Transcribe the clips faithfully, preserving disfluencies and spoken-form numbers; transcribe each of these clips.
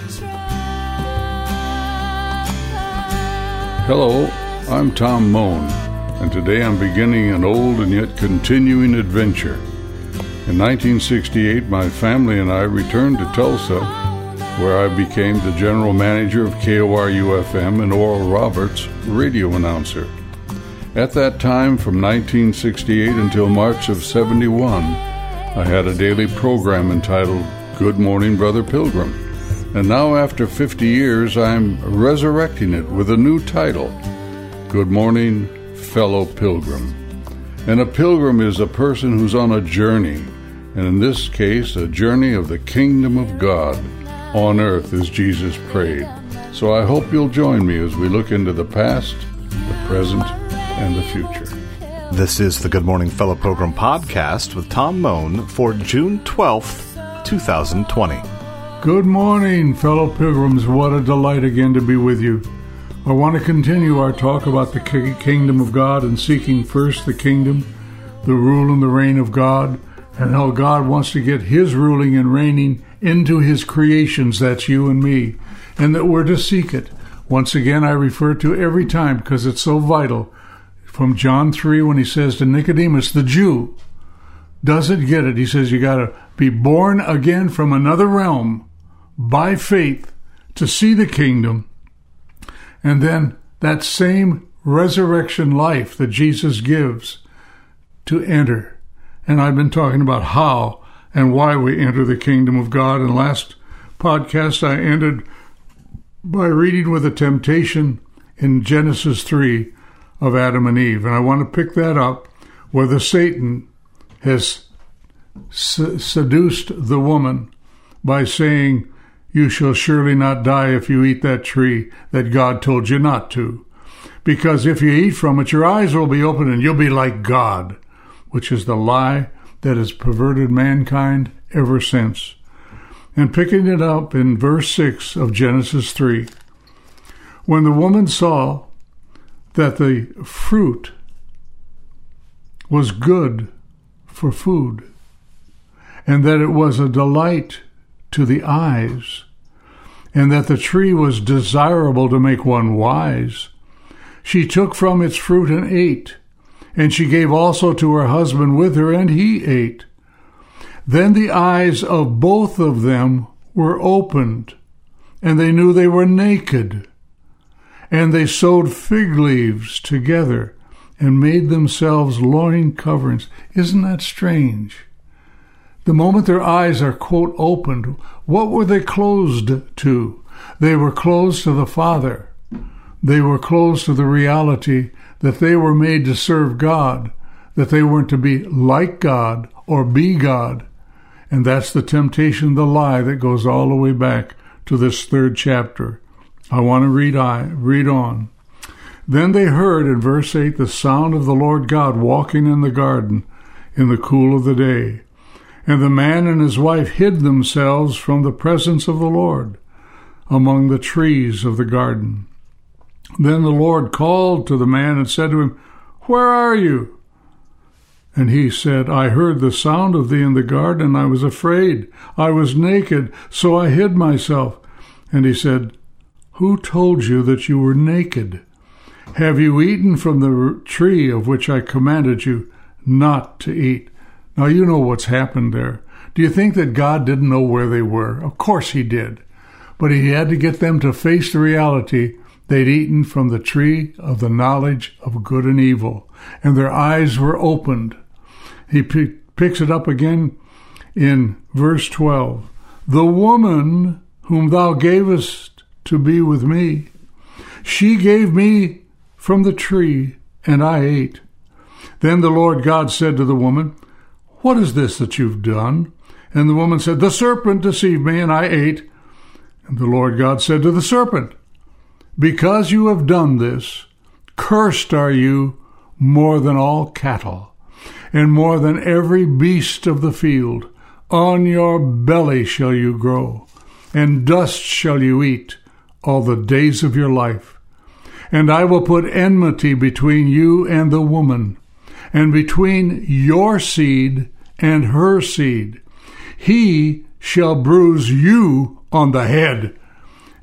Hello, I'm Tom Moan, and today I'm beginning an old and yet continuing adventure. In nineteen sixty-eight, my family and I returned to Tulsa, where I became the general manager of K O R U F M and Oral Roberts, radio announcer. At that time, from nineteen sixty-eight until March of seventy-one, I had a daily program entitled Good Morning, Brother Pilgrim. And now, after fifty years, I'm resurrecting it with a new title, Good Morning, Fellow Pilgrim. And a pilgrim is a person who's on a journey, and in this case, a journey of the kingdom of God on earth, as Jesus prayed. So I hope you'll join me as we look into the past, the present, and the future. This is the Good Morning Fellow Pilgrim podcast with Tom Moan for June twelfth, twenty twenty. Good morning, fellow pilgrims. What a delight again to be with you. I want to continue our talk about the kingdom of God and seeking first the kingdom, the rule and the reign of God, and how God wants to get his ruling and reigning into his creations, that's you and me, and that we're to seek it. Once again, I refer to every time because it's so vital. From John three, when he says to Nicodemus, the Jew, doesn't get it. He says you got to be born again from another realm by faith to see the kingdom, and then that same resurrection life that Jesus gives to enter. And I've been talking about how and why we enter the kingdom of God. And last podcast I ended by reading with a temptation in Genesis three of Adam and Eve. And I want to pick that up where the Satan has s- seduced the woman by saying, you shall surely not die if you eat that tree that God told you not to. Because if you eat from it, your eyes will be open and you'll be like God, which is the lie that has perverted mankind ever since. And picking it up in verse six of Genesis three, when the woman saw that the fruit was good for food, and that it was a delight to the eyes, and that the tree was desirable to make one wise, she took from its fruit and ate, and she gave also to her husband with her, and he ate. Then the eyes of both of them were opened, and they knew they were naked, and they sewed fig leaves together and made themselves loin coverings. Isn't that strange? The moment their eyes are, quote, opened, what were they closed to? They were closed to the Father. They were closed to the reality that they were made to serve God, that they weren't to be like God or be God. And that's the temptation, the lie that goes all the way back to this third chapter. I want to read, I, read on. Then they heard, in verse eight, the sound of the Lord God walking in the garden in the cool of the day. And the man and his wife hid themselves from the presence of the Lord among the trees of the garden. Then the Lord called to the man and said to him, where are you? And he said, I heard the sound of thee in the garden, and I was afraid. I was naked, so I hid myself. And he said, who told you that you were naked? Have you eaten from the tree of which I commanded you not to eat? Now, you know what's happened there. Do you think that God didn't know where they were? Of course he did. But he had to get them to face the reality they'd eaten from the tree of the knowledge of good and evil, and their eyes were opened. He p- picks it up again in verse twelve. The woman whom thou gavest to be with me, she gave me from the tree, and I ate. Then the Lord God said to the woman, what is this that you've done? And the woman said, the serpent deceived me, and I ate. And the Lord God said to the serpent, because you have done this, cursed are you more than all cattle, and more than every beast of the field. On your belly shall you grow, and dust shall you eat all the days of your life. And I will put enmity between you and the woman, and between your seed and her seed. He shall bruise you on the head,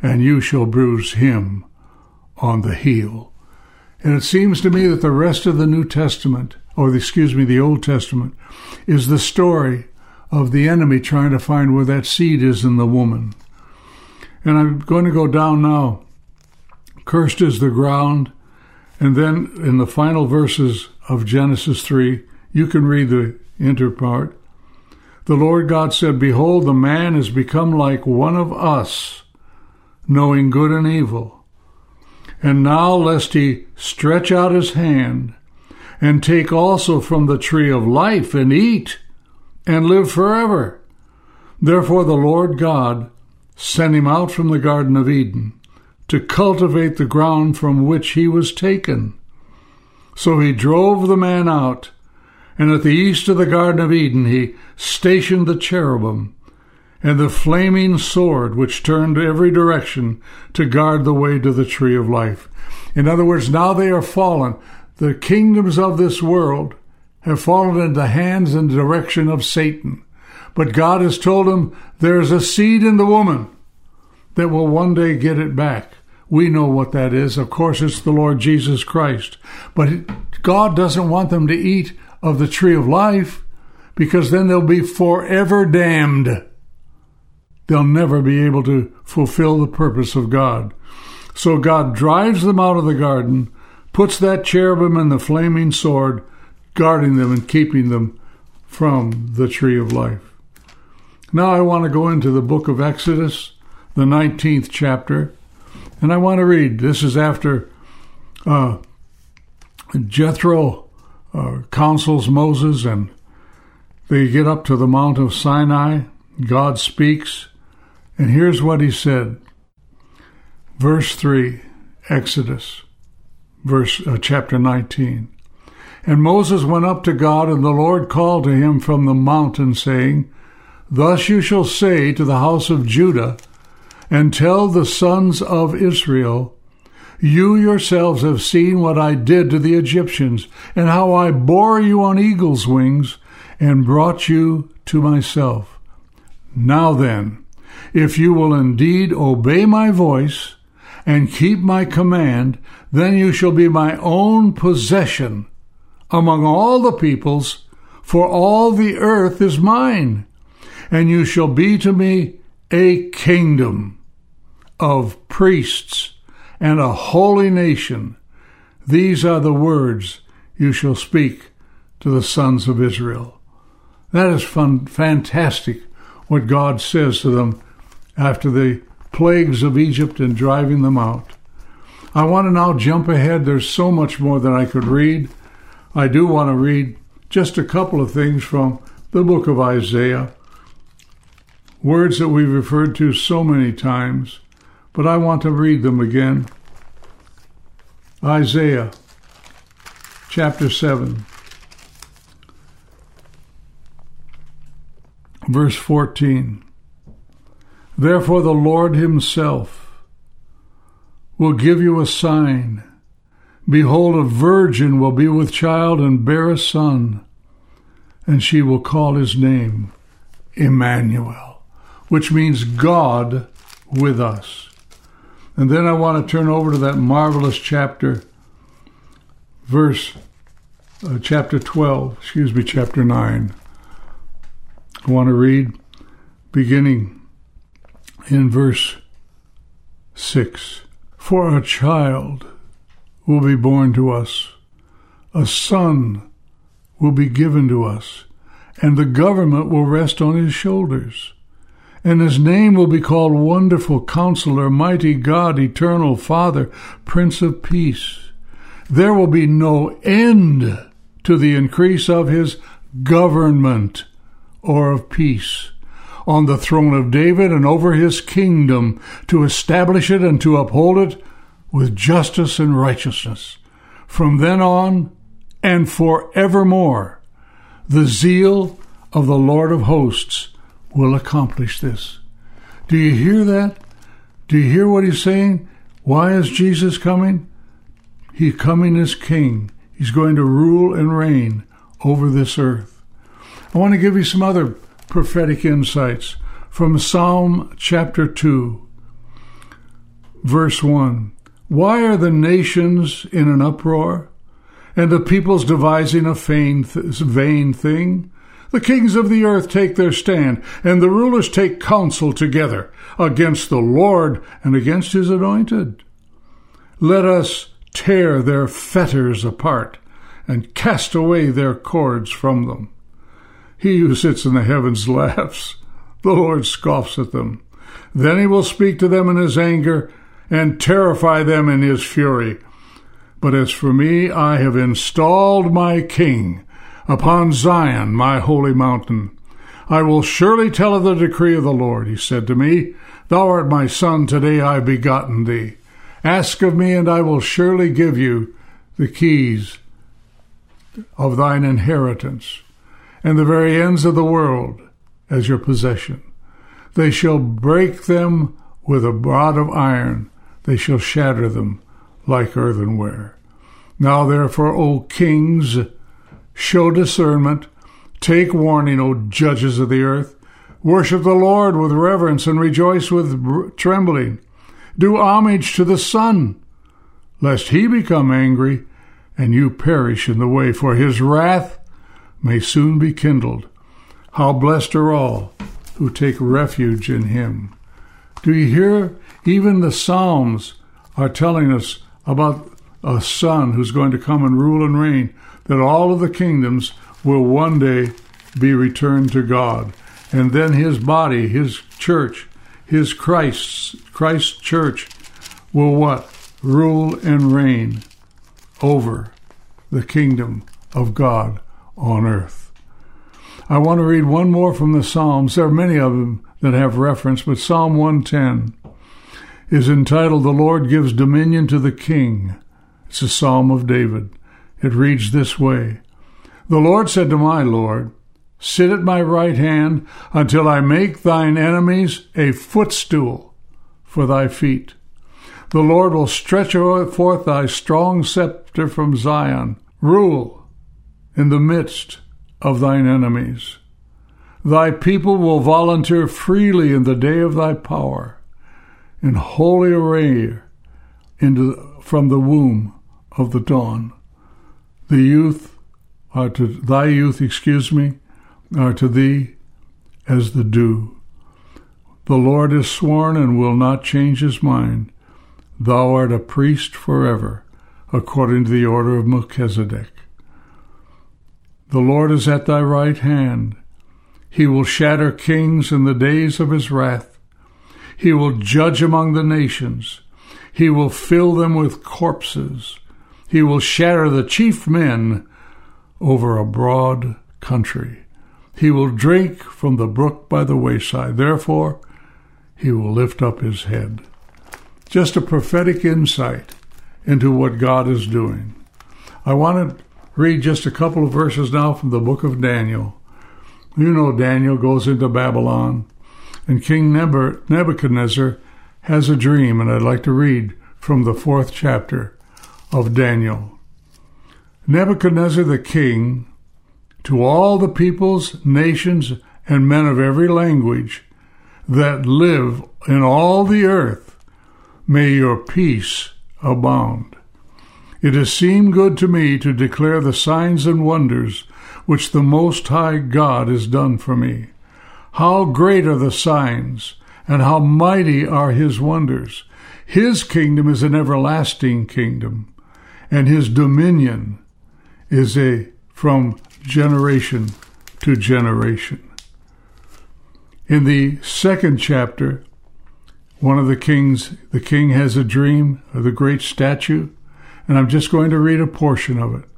and you shall bruise him on the heel. And it seems to me that the rest of the New Testament, or excuse me, the Old Testament, is the story of the enemy trying to find where that seed is in the woman. And I'm going to go down now. Cursed is the ground. And then in the final verses of Genesis three, you can read the inter part. The Lord God said, Behold, the man is become like one of us, knowing good and evil. And now lest he stretch out his hand, and take also from the tree of life, and eat, and live forever. Therefore the Lord God sent him out from the Garden of Eden, to cultivate the ground from which he was taken. So he drove the man out, and at the east of the Garden of Eden he stationed the cherubim, and the flaming sword which turned every direction to guard the way to the tree of life. In other words, now they are fallen. The kingdoms of this world have fallen into the hands and direction of Satan. But God has told him there is a seed in the woman that will one day get it back. We know what that is. Of course, it's the Lord Jesus Christ. But God doesn't want them to eat of the tree of life, because then they'll be forever damned. They'll never be able to fulfill the purpose of God. So God drives them out of the garden, puts that cherubim and the flaming sword, guarding them and keeping them from the tree of life. Now I want to go into the book of Exodus, the nineteenth chapter, and I want to read. This is after uh, Jethro uh, counsels Moses, and they get up to the Mount of Sinai. God speaks, and here's what he said. Verse three, Exodus, verse uh, chapter nineteen. And Moses went up to God, and the Lord called to him from the mountain, saying, Thus you shall say to the house of Judah, and tell the sons of Israel, You yourselves have seen what I did to the Egyptians, and how I bore you on eagle's wings, and brought you to myself. Now then, if you will indeed obey my voice, and keep my command, then you shall be my own possession among all the peoples, for all the earth is mine, and you shall be to me a kingdom of priests and a holy nation. These are the words you shall speak to the sons of Israel. That is fun, fantastic what God says to them after the plagues of Egypt and driving them out. I want to now jump ahead. There's so much more that I could read. I do want to read just a couple of things from the book of Isaiah, words that we've referred to so many times, but I want to read them again. Isaiah chapter seven, verse fourteen. Therefore the Lord himself will give you a sign. Behold, a virgin will be with child and bear a son, and she will call his name Emmanuel, which means God with us. And then I want to turn over to that marvelous chapter, verse, uh, chapter twelve, excuse me, chapter nine. I want to read beginning in verse six. For a child will be born to us, a son will be given to us, and the government will rest on his shoulders. And his name will be called Wonderful Counselor, Mighty God, Eternal Father, Prince of Peace. There will be no end to the increase of his government or of peace on the throne of David and over his kingdom, to establish it and to uphold it with justice and righteousness. From then on and forevermore, the zeal of the Lord of hosts will accomplish this. Do you hear that? Do you hear what he's saying? Why is Jesus coming? He's coming as king. He's going to rule and reign over this earth. I want to give you some other prophetic insights from Psalm chapter two. Verse one, why are the nations in an uproar, and the peoples devising a vain, th- vain thing? The kings of the earth take their stand, and the rulers take counsel together against the Lord and against his anointed. Let us tear their fetters apart and cast away their cords from them. He who sits in the heavens laughs. The Lord scoffs at them. Then he will speak to them in his anger and terrify them in his fury. But as for me, I have installed my king upon Zion, my holy mountain. I will surely tell of the decree of the Lord. He said to me, Thou art my son, today I have begotten thee. Ask of me, and I will surely give you the keys of thine inheritance, and the very ends of the world as your possession. They shall break them with a rod of iron. They shall shatter them like earthenware. Now therefore, O kings, show discernment. Take warning, O judges of the earth. Worship the Lord with reverence and rejoice with trembling. Do homage to the Son, lest he become angry and you perish in the way, for his wrath may soon be kindled. How blessed are all who take refuge in him. Do you hear? Even the Psalms are telling us about a son who's going to come and rule and reign, that all of the kingdoms will one day be returned to God. And then his body, his church, his Christ's, Christ's church will what? Rule and reign over the kingdom of God on earth. I want to read one more from the Psalms. There are many of them that have reference, but Psalm one ten is entitled, The Lord Gives Dominion to the King. It's a psalm of David. It reads this way, The Lord said to my Lord, Sit at my right hand until I make thine enemies a footstool for thy feet. The Lord will stretch forth thy strong scepter from Zion. Rule in the midst of thine enemies. Thy people will volunteer freely in the day of thy power, in holy array into, from the womb of the dawn. The youth are to thy youth, excuse me, are to thee as the dew. The Lord is sworn and will not change his mind. Thou art a priest forever, according to the order of Melchizedek. The Lord is at thy right hand. He will shatter kings in the days of his wrath. He will judge among the nations. He will fill them with corpses. He will shatter the chief men over a broad country. He will drink from the brook by the wayside. Therefore, he will lift up his head. Just a prophetic insight into what God is doing. I want to read just a couple of verses now from the book of Daniel. You know Daniel goes into Babylon, and King Nebuchadnezzar has a dream, and I'd like to read from the fourth chapter of Daniel. Nebuchadnezzar the king, to all the peoples, nations, and men of every language that live in all the earth, may your peace abound. It has seemed good to me to declare the signs and wonders which the Most High God has done for me. How great are the signs, and how mighty are his wonders. His kingdom is an everlasting kingdom, and his dominion is a from generation to generation. In the second chapter, one of the kings, the king has a dream of the great statue, and I'm just going to read a portion of it.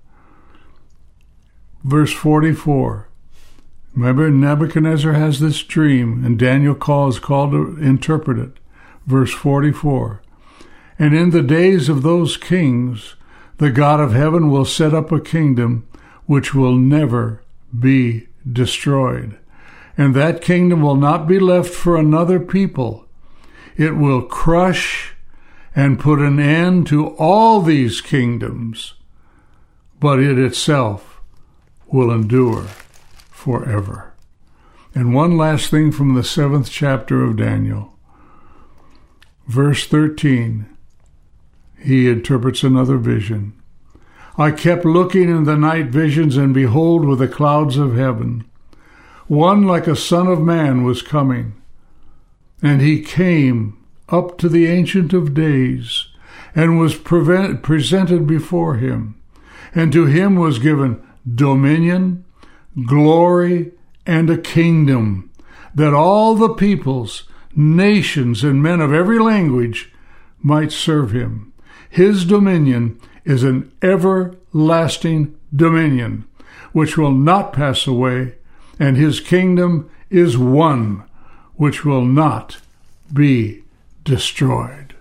Verse forty-four. Remember, Nebuchadnezzar has this dream, and Daniel is called to interpret it. Verse forty-four. And in the days of those kings, the God of heaven will set up a kingdom which will never be destroyed. And that kingdom will not be left for another people. It will crush and put an end to all these kingdoms, but it itself will endure forever. And one last thing from the seventh chapter of Daniel. Verse thirteen, he interprets another vision. I kept looking in the night visions, and behold, with the clouds of heaven, one like a son of man was coming. And he came up to the Ancient of Days, and was prevent, presented before him. And to him was given dominion, glory, and a kingdom, that all the peoples, nations, and men of every language might serve him. His dominion is an everlasting dominion, which will not pass away, and his kingdom is one which will not be destroyed.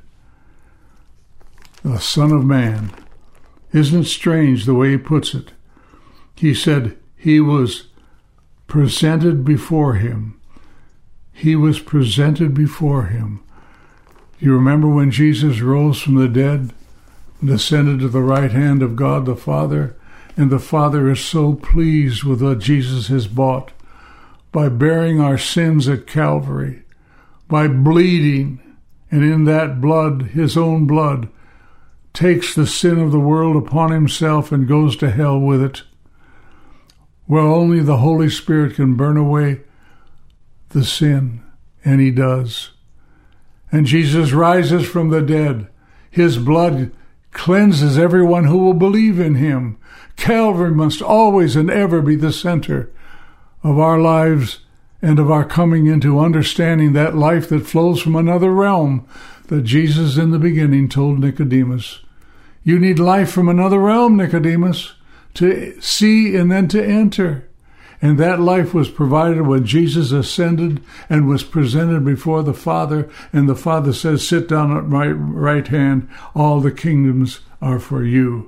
The Son of Man. Isn't it strange the way he puts it? He said he was presented before him. He was presented before him. You remember when Jesus rose from the dead and ascended to the right hand of God the Father? And the Father is so pleased with what Jesus has bought by bearing our sins at Calvary, by bleeding, and in that blood, his own blood, takes the sin of the world upon himself and goes to hell with it. Well, only the Holy Spirit can burn away the sin, and he does. And Jesus rises from the dead. His blood cleanses everyone who will believe in him. Calvary must always and ever be the center of our lives and of our coming into understanding that life that flows from another realm that Jesus in the beginning told Nicodemus. You need life from another realm, Nicodemus, to see and then to enter. And that life was provided when Jesus ascended and was presented before the Father. And the Father says, sit down at my right hand. All the kingdoms are for you.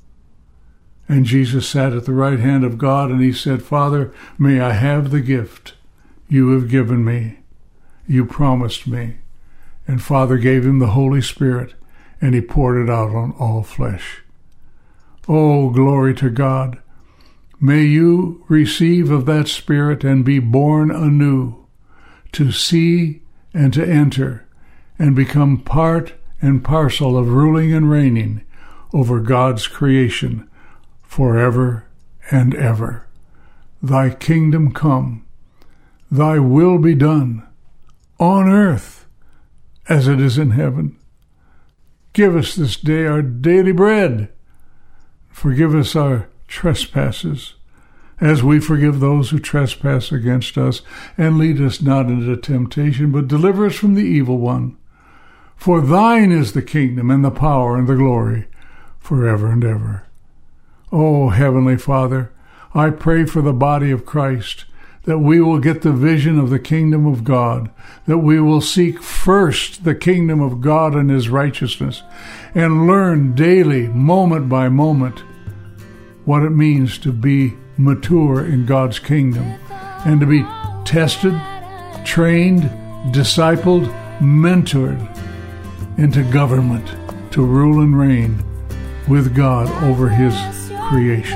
And Jesus sat at the right hand of God, and he said, Father, may I have the gift you have given me. You promised me. And Father gave him the Holy Spirit, and he poured it out on all flesh. Oh, glory to God. May you receive of that Spirit and be born anew, to see and to enter, and become part and parcel of ruling and reigning over God's creation forever and ever. Thy kingdom come, thy will be done, on earth as it is in heaven. Give us this day our daily bread. Forgive us our trespasses, as we forgive those who trespass against us, and lead us not into temptation, but deliver us from the evil one. For thine is the kingdom, and the power, and the glory, forever and ever. O Heavenly Father, I pray for the body of Christ, that we will get the vision of the kingdom of God, that we will seek first the kingdom of God and his righteousness, and learn daily, moment by moment, what it means to be mature in God's kingdom, and to be tested, trained, discipled, mentored into government, to rule and reign with God over his creation.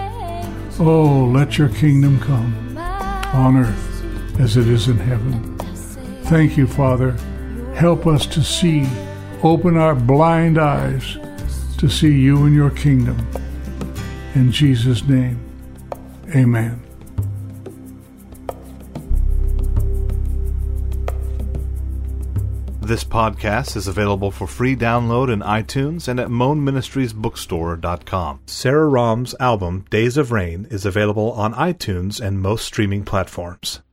Oh, let your kingdom come on earth as it is in heaven. Thank you, Father. Help us to see, open our blind eyes to see you and your kingdom. In Jesus' name, amen. This podcast is available for free download in iTunes and at moan ministries bookstore dot com. Sarah Rahm's album, Days of Rain, is available on iTunes and most streaming platforms.